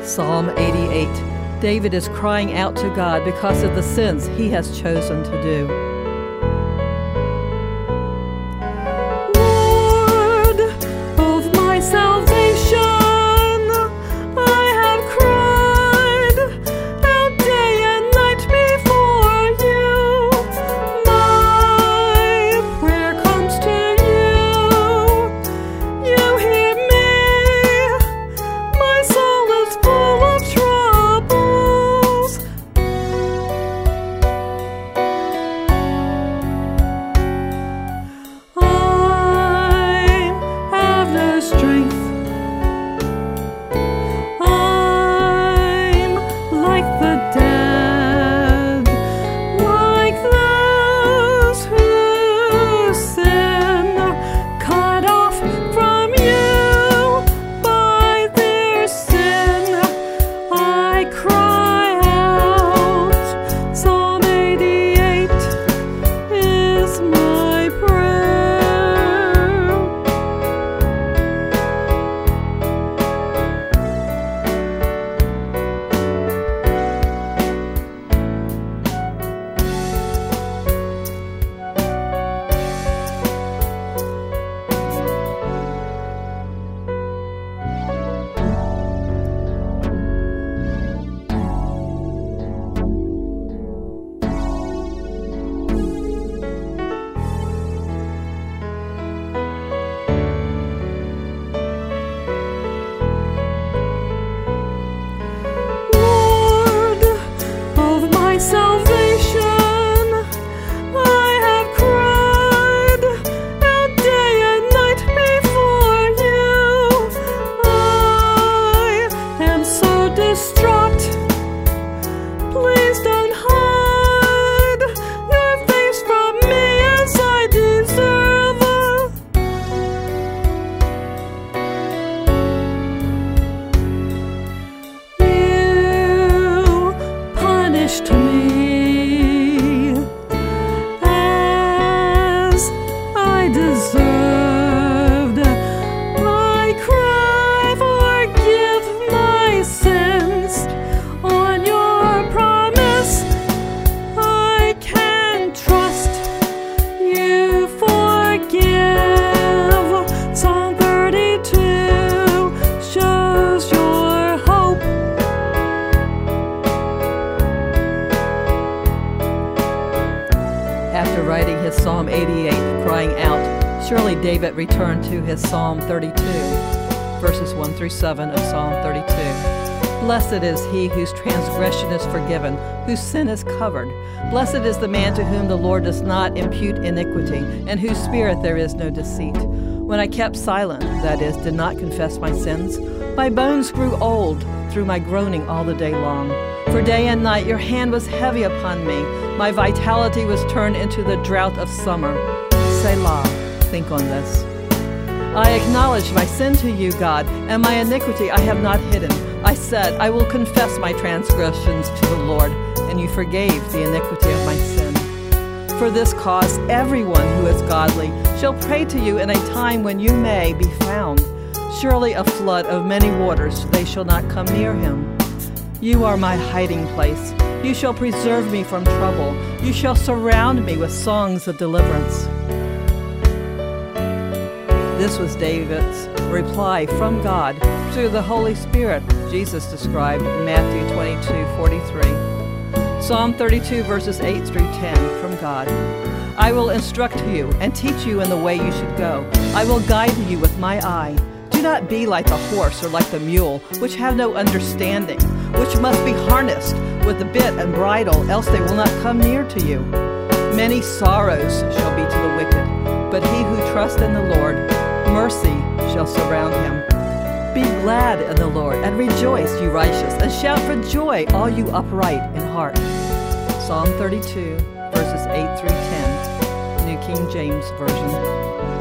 Psalm 88. David is crying out to God because of the sins he has chosen to do. Lord of my salvation, I have cried out day and night before you. My prayer comes to you. You hear me. My soul is full of troubles. I have no strength. I'm like the dead, like those who sin, cut off from you by their sin. I cry out. Psalm 88 is my prayer. Lord of my salvation, I have cried out day and night before you. I am so distraught. Please don't hide your face from me as I deserve. You punished me as I deserved. I cry, forgive my sins. On your promise I can trust. You forgive. Psalm 32 shows your hope. After writing his Psalm 88, crying out, surely David returned to his Psalm 32, verses 1 through 7 of Psalm 32. Blessed is he whose transgression is forgiven, whose sin is covered. Blessed is the man to whom the Lord does not impute iniquity, and whose spirit there is no deceit. When I kept silent, that is, did not confess my sins, my bones grew old through my groaning all the day long. For day and night your hand was heavy upon me. My vitality was turned into the drought of summer. Selah, think on this. I acknowledged my sin to you, God, and my iniquity I have not hidden. I said, I will confess my transgressions to the Lord, and you forgave the iniquity of my sin. For this cause, everyone who is godly shall pray to you in a time when you may be found. Surely a flood of many waters, they shall not come near him. You are my hiding place. You shall preserve me from trouble. You shall surround me with songs of deliverance. This was David's reply from God through the Holy Spirit, Jesus described in Matthew 22:43. Psalm 32, verses 8 through 10 from God. I will instruct you and teach you in the way you should go. I will guide you with my eye. Do not be like the horse or like the mule, which have no understanding, which must be harnessed with the bit and bridle, else they will not come near to you. Many sorrows shall be to the wicked, but he who trusts in the Lord, mercy shall surround him. Be glad in the Lord, and rejoice, you righteous, and shout for joy, all you upright in heart. Psalm 32, verses 8 through 10, New King James Version.